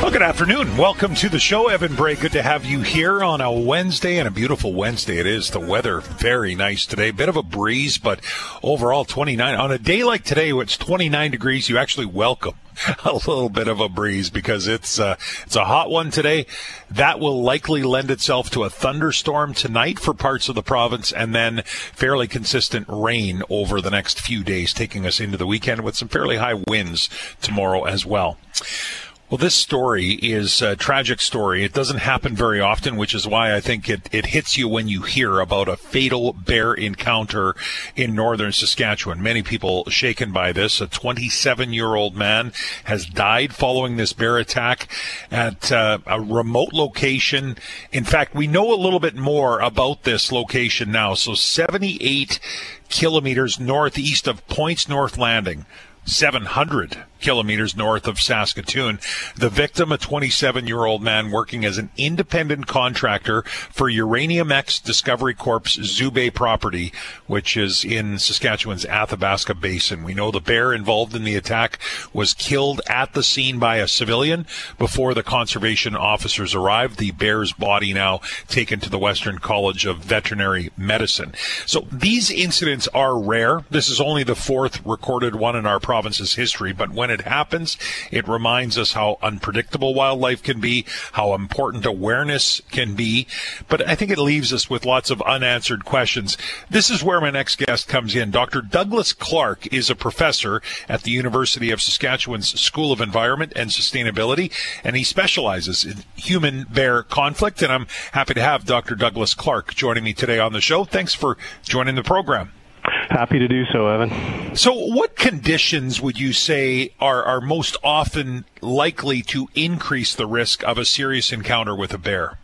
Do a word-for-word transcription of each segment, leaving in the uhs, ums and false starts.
Well, good afternoon. Welcome to the show. Evan Bray, good to have you here on a Wednesday, and a beautiful Wednesday it is. The weather, very nice today. Bit of a breeze, but overall twenty-nine. On a day like today, where it's twenty-nine degrees, you actually welcome a little bit of a breeze because it's uh, it's a hot one today. That will likely lend itself to a thunderstorm tonight for parts of the province, and then fairly consistent rain over the next few days, taking us into the weekend with some fairly high winds tomorrow as well. Well, this story is a tragic story. It doesn't happen very often, which is why I think it, it hits you when you hear about a fatal bear encounter in northern Saskatchewan. Many people shaken by this. A twenty-seven-year-old man has died following this bear attack at uh, a remote location. In fact, we know a little bit more about this location now. So seventy-eight kilometers northeast of Points North Landing, seven hundred kilometers north of Saskatoon. The victim, a twenty-seven-year-old man working as an independent contractor for Uranium X Discovery Corp's Zubay property, which is in Saskatchewan's Athabasca Basin. We know the bear involved in the attack was killed at the scene by a civilian before the conservation officers arrived. The bear's body now taken to the Western College of Veterinary Medicine. So these incidents are rare. This is only the fourth recorded one in our province's history, but when it happens, it reminds us how unpredictable wildlife can be, how important awareness can be. But I think it leaves us with lots of unanswered questions. This is where my next guest comes in. Doctor Douglas Clark is a professor at the University of Saskatchewan's School of Environment and Sustainability, and he specializes in human-bear conflict. And I'm happy to have Doctor Douglas Clark joining me today on the show. Thanks for joining the program. Happy to do so, Evan. So what conditions would you say are, are most often likely to increase the risk of a serious encounter with a bear?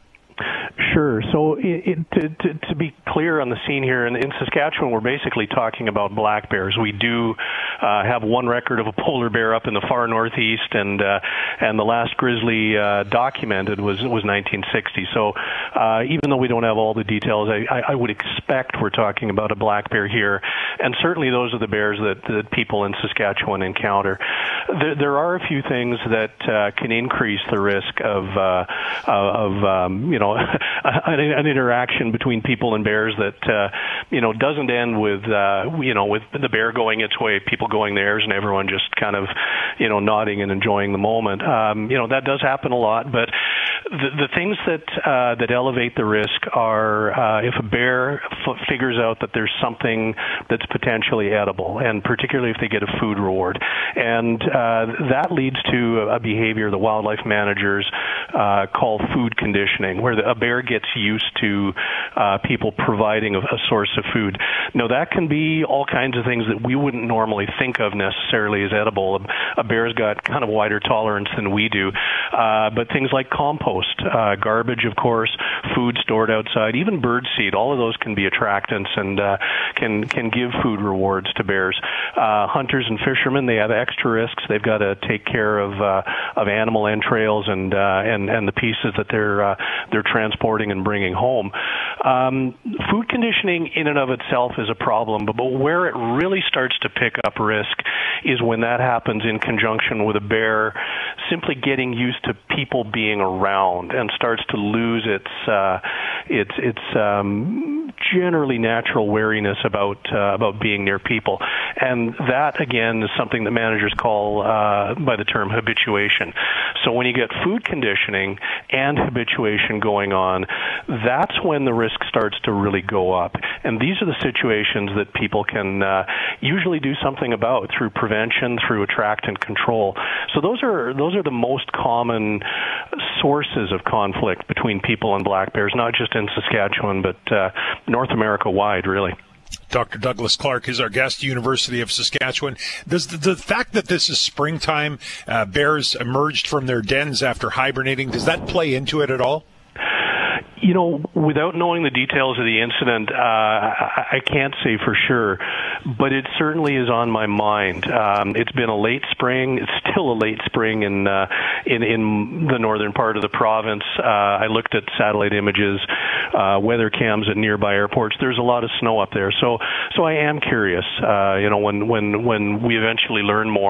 Sure. So it, it, to, to, to be clear on the scene here, in, in Saskatchewan, we're basically talking about black bears. We do uh, have one record of a polar bear up in the far northeast, and uh, and the last grizzly uh, documented was was nineteen sixty. So uh, even though we don't have all the details, I, I, I would expect we're talking about a black bear here, and certainly those are the bears that, that people in Saskatchewan encounter. There, there are a few things that uh, can increase the risk of uh, of um, you know. An, an interaction between people and bears that uh, you know doesn't end with uh, you know with the bear going its way, people going theirs, and everyone just kind of you know nodding and enjoying the moment. Um, you know that does happen a lot, but the, the things that uh, that elevate the risk are uh, if a bear f- figures out that there's something that's potentially edible, and particularly if they get a food reward, and uh, that leads to a behavior the wildlife managers uh, call food conditioning, where the, a bear gets used to uh, people providing a, a source of food. Now, that can be all kinds of things that we wouldn't normally think of necessarily as edible. A, a bear's got kind of wider tolerance than we do. Uh, but things like compost, uh, garbage, of course, food stored outside, even bird seed, all of those can be attractants and uh, can can give food rewards to bears. Uh, hunters and fishermen, they have extra risks. They've got to take care of uh, of animal entrails and uh, and and the pieces that they're uh, they're transporting and bringing home. Um, food conditioning in and of itself is a problem, but, but where it really starts to pick up risk is when that happens in conjunction with a bear simply getting used to people being around and starts to lose its uh, its its um, generally natural wariness about uh, about being near people. And that, again, is something that managers call uh, by the term habituation. So when you get food conditioning and habituation going on, that's when the risk starts to really go up. And these are the situations that people can uh, usually do something about through prevention, through attract and control. So those are those are the most common sources of conflict between people and black bears, not just in Saskatchewan, but uh, North America wide, really. Doctor Douglas Clark is our guest, University of Saskatchewan. Does the, the fact that this is springtime, uh, bears emerged from their dens after hibernating, does that play into it at all? You know, without knowing the details of the incident, uh, I, I can't say for sure, but it certainly is on my mind. Um, it's been a late spring. It's still a late spring in uh, in, in the northern part of the province. Uh, I looked at satellite images, uh, weather cams at nearby airports. There's a lot of snow up there, so so I am curious. Uh, you know, when when when we eventually learn more,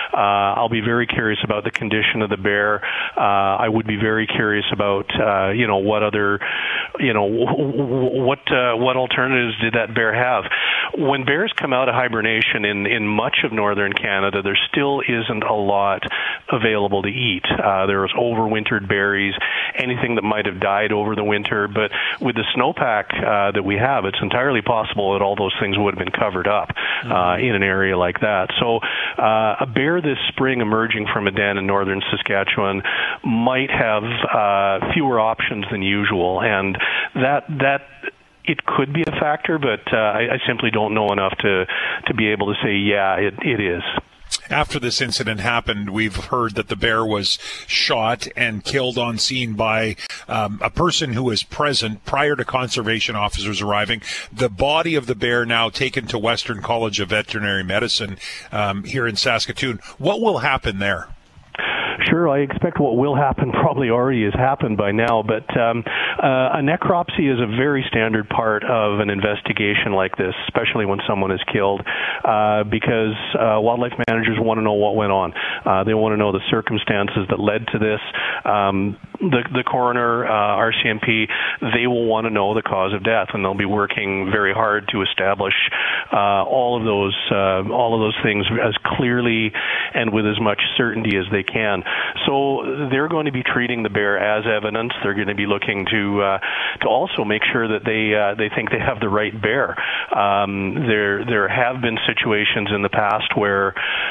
Uh, I'll be very curious about the condition of the bear. Uh, I would be very curious about, uh, you know, what other, you know, what uh, what alternatives did that bear have? When bears come out of hibernation in, in much of northern Canada, there still isn't a lot available to eat. Uh, there's overwintered berries, anything that might have died over the winter. But with the snowpack uh, that we have, it's entirely possible that all those things would have been covered up uh, in an area like that. So uh, a bear this spring emerging from a den in northern Saskatchewan might have uh, fewer options than usual, and that that it could be a factor, but uh, I, I simply don't know enough to to be able to say, yeah, it, it is. After this incident happened, we've heard that the bear was shot and killed on scene by um, a person who was present prior to conservation officers arriving. The body of the bear now taken to Western College of Veterinary Medicine um, here in Saskatoon. What will happen there? Sure, I expect what will happen probably already has happened by now, but um, uh, a necropsy is a very standard part of an investigation like this, especially when someone is killed, uh, because uh, wildlife managers want to know what went on. Uh, they want to know the circumstances that led to this. Um, the, the coroner, uh, R C M P, they will want to know the cause of death, and they'll be working very hard to establish uh, all of those uh, all of those things as clearly and with as much certainty as they can. So they're going to be treating the bear as evidence. They're going to be looking to uh, to also make sure that they uh, they think they have the right bear. Um, there there have been situations in the past where,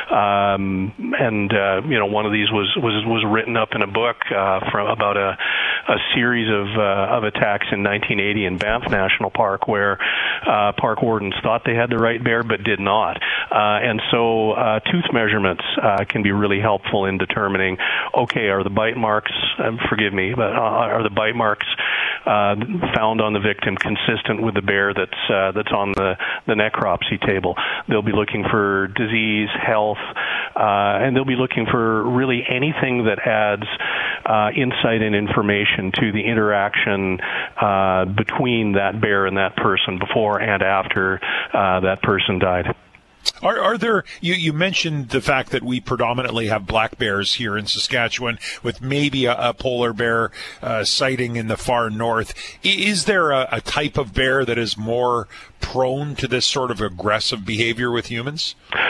um, and uh, you know, one of these was was was written up in a book uh, from about a a series of uh, of attacks in nineteen eighty in Banff National Park, where uh, park wardens thought they had the right bear but did not, uh, and so uh, tooth measurements uh, can be really helpful in determining, okay, are the bite marks, uh, forgive me, but uh, are the bite marks uh, found on the victim consistent with the bear that's uh, that's on the, the necropsy table? They'll be looking for disease, health, uh, and they'll be looking for really anything that adds uh, insight and information to the interaction uh, between that bear and that person before and after uh, that person died. Are, are there, you, you mentioned the fact that we predominantly have black bears here in Saskatchewan, with maybe a, a polar bear uh, sighting in the far north. Is there a, a type of bear that is more prone to this sort of aggressive behavior with humans?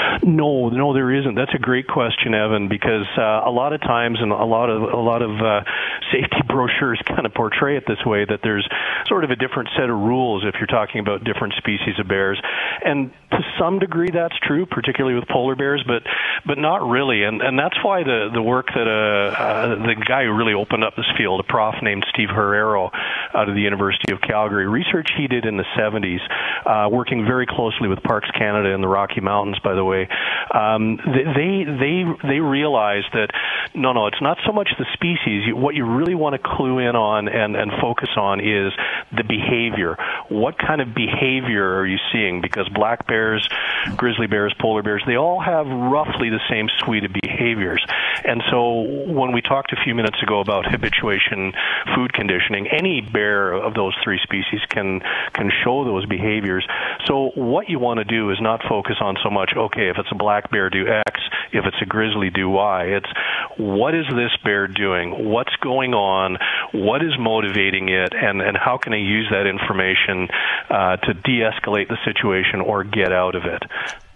No, no, there isn't. That's a great question, Evan, because uh, a lot of times, and a lot of a lot of uh, safety brochures kind of portray it this way, that there's sort of a different set of rules if you're talking about different species of bears, and to some degree that's true, particularly with polar bears, but but not really, and and that's why the the work that uh, uh, the guy who really opened up this field, a prof named Steve Herrero out of the University of Calgary, research he did in the seventies, uh, working very closely with Parks Canada in the Rocky Mountains, by the way. Um, they they they realized that no no it's not so much the species. What you really want to clue in on and and focus on is the behavior. What kind of behavior are you seeing? Because black bears, grizzly bears, polar bears, they all have roughly the same suite of behaviors. And so when we talked a few minutes ago about habituation, food conditioning, any bear of those three species can can show those behaviors. So what you want to do is not focus on so much, okay, if it's a black bear, do X. If it's a grizzly, do Y. It's what is this bear doing? What's going on? What is motivating it? And, and how can I use that information uh, to de-escalate the situation or get out of it?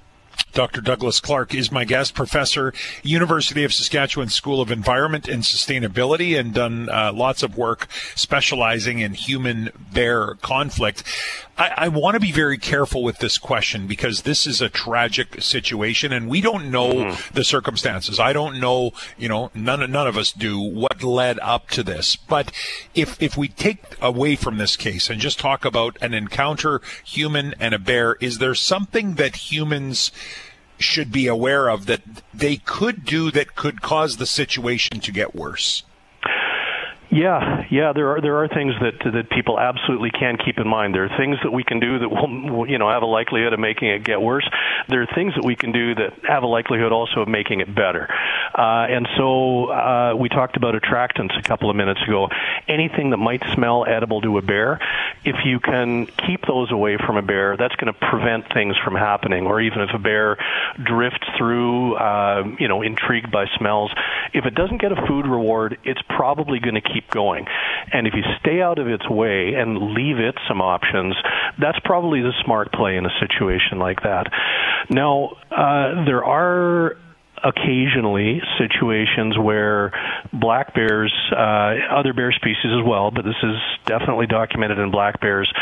Doctor Douglas Clark is my guest, professor, University of Saskatchewan School of Environment and Sustainability, and done uh, lots of work specializing in human-bear conflict. I, I want to be very careful with this question because this is a tragic situation, and we don't know mm. the circumstances. I don't know, you know, none, none of us do what led up to this. But if if we take away from this case and just talk about an encounter, human and a bear, is there something that humans should be aware of that they could do that could cause the situation to get worse? Yeah, yeah, there are there are things that that people absolutely can keep in mind. There are things that we can do that will, you know, have a likelihood of making it get worse. There are things that we can do that have a likelihood also of making it better. Uh, and so uh, we talked about attractants a couple of minutes ago. Anything that might smell edible to a bear, if you can keep those away from a bear, that's going to prevent things from happening. Or even if a bear drifts through, uh, you know, intrigued by smells, if it doesn't get a food reward, it's probably going to keep going. And if you stay out of its way and leave it some options, that's probably the smart play in a situation like that. Now, uh, there are occasionally situations where black bears, uh, other bear species as well, but this is definitely documented in black bears,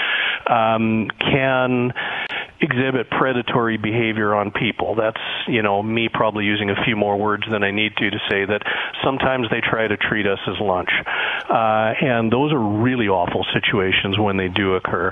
um, can exhibit predatory behavior on people. That's, you know, me probably using a few more words than I need to to say that sometimes they try to treat us as lunch. Uh, and those are really awful situations when they do occur.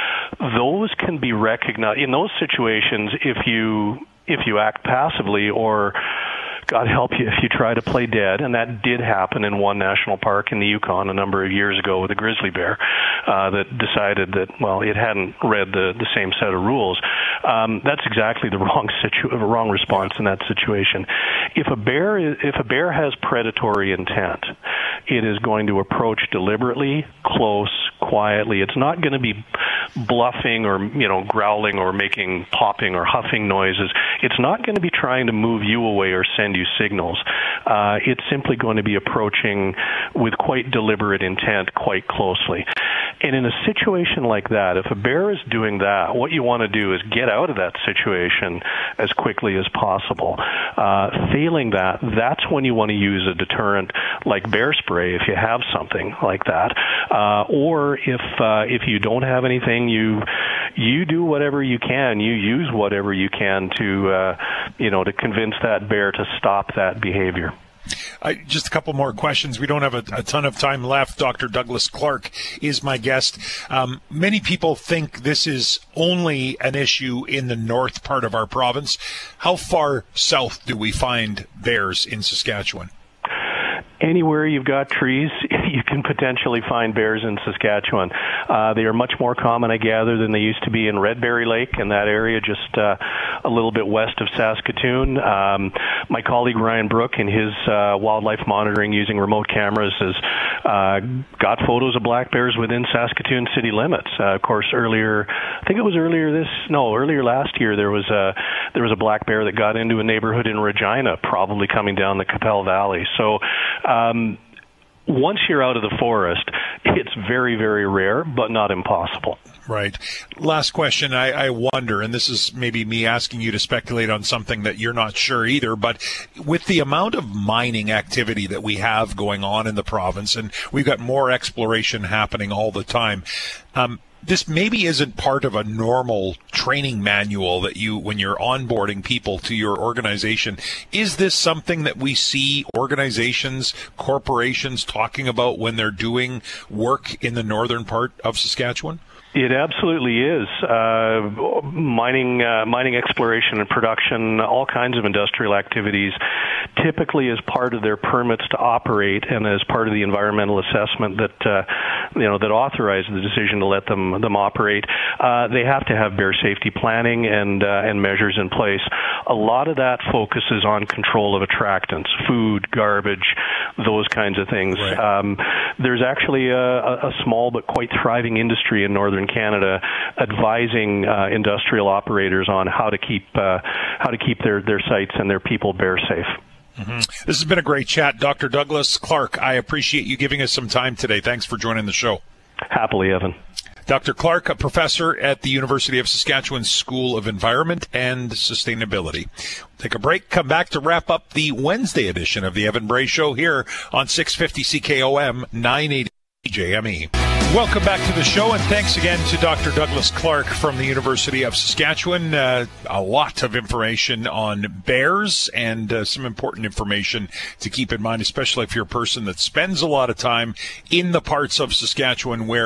Those can be recognized. In those situations, if you if you act passively or, God help you, if you try to play dead, and that did happen in one national park in the Yukon a number of years ago with a grizzly bear uh, that decided that, well, it hadn't read the, the same set of rules. Um, that's exactly the wrong situ- wrong response in that situation. If a bear is, if a bear has predatory intent, it is going to approach deliberately, close, quietly. It's not going to be bluffing or, you know, growling or making popping or huffing noises. It's not going to be trying to move you away or send you signals. Uh, it's simply going to be approaching with quite deliberate intent quite closely. And in a situation like that, if a bear is doing that, what you want to do is get out of that situation as quickly as possible. Uh, failing that, that's when you want to use a deterrent like bear spray if you have something like that. Uh, or if uh, if you don't have anything, you you do whatever you can. You use whatever you can to uh, you know to convince that bear to stop that behavior. I, just a couple more questions. We don't have a, a ton of time left. Doctor Douglas Clark is my guest. Um, many people think this is only an issue in the north part of our province. How far south do we find bears in Saskatchewan? Anywhere you've got trees, you can potentially find bears in Saskatchewan. Uh, they are much more common, I gather, than they used to be in Red Berry Lake in that area, just uh, a little bit west of Saskatoon. Um, my colleague Ryan Brook, in his uh, wildlife monitoring using remote cameras, has uh, got photos of black bears within Saskatoon city limits. Uh, of course, earlier, I think it was earlier this, no, earlier last year, there was a there was a black bear that got into a neighborhood in Regina, probably coming down the Qu'Appelle Valley. So. Um, once you're out of the forest, it's very, very rare, but not impossible. Right. Last question. I, I wonder, and this is maybe me asking you to speculate on something that you're not sure either, but with the amount of mining activity that we have going on in the province, and we've got more exploration happening all the time, um, this maybe isn't part of a normal training manual that you, when you're onboarding people to your organization. Is this something that we see organizations, corporations talking about when they're doing work in the northern part of Saskatchewan? It absolutely is. Uh, mining, uh, mining exploration and production, all kinds of industrial activities, typically as part of their permits to operate and as part of the environmental assessment that uh, you know that authorized the decision to let them them operate. Uh, they have to have bear safety planning and uh, and measures in place. A lot of that focuses on control of attractants, food, garbage, those kinds of things. Right. Um, there's actually a, a small but quite thriving industry in northern Canada advising uh, industrial operators on how to keep uh, how to keep their, their sites and their people bear safe. Mm-hmm. This has been a great chat. Doctor Douglas Clark, I appreciate you giving us some time today. Thanks for joining the show. Happily, Evan. Doctor Clark, a professor at the University of Saskatchewan School of Environment and Sustainability. Take a break, come back to wrap up the Wednesday edition of the Evan Bray Show here on six fifty C K O M, nine eighty J M E. Welcome back to the show, and thanks again to Doctor Douglas Clark from the University of Saskatchewan. Uh, a lot of information on bears and uh, some important information to keep in mind, especially if you're a person that spends a lot of time in the parts of Saskatchewan where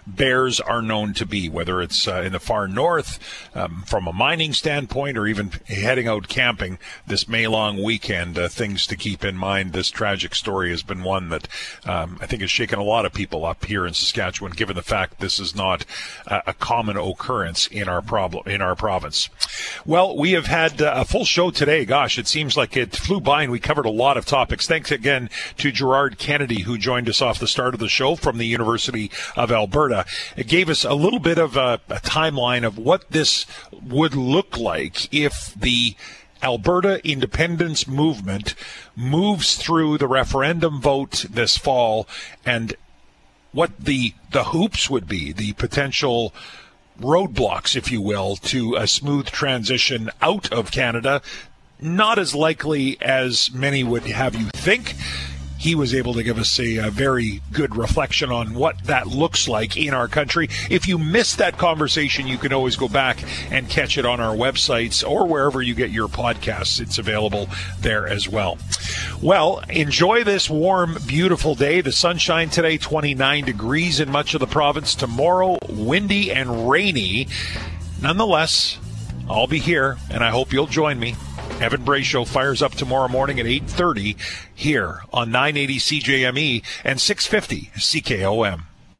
bears are known to be, whether it's uh, in the far north um, from a mining standpoint or even heading out camping this May long weekend. Uh, things to keep in mind. This tragic story has been one that um, I think has shaken a lot of people up here in Saskatchewan, given the fact this is not uh, a common occurrence in our problem in our province. Well, we have had uh, a full show today. Gosh, it seems like it flew by and we covered a lot of topics. Thanks again to Gerard Kennedy, who joined us off the start of the show from the University of Alberta. It gave us a little bit of a, a timeline of what this would look like if the Alberta independence movement moves through the referendum vote this fall, and what the the hoops would be, the potential roadblocks, if you will, to a smooth transition out of Canada. Not as likely as many would have you think. He was able to give us a, a very good reflection on what that looks like in our country. If you missed that conversation, you can always go back and catch it on our websites or wherever you get your podcasts. It's available there as well. Well, enjoy this warm, beautiful day. The sunshine today, twenty-nine degrees in much of the province. Tomorrow, windy and rainy. Nonetheless, I'll be here, and I hope you'll join me. Evan Bray Show fires up tomorrow morning at eight thirty here on nine eighty C J M E and six fifty C K O M.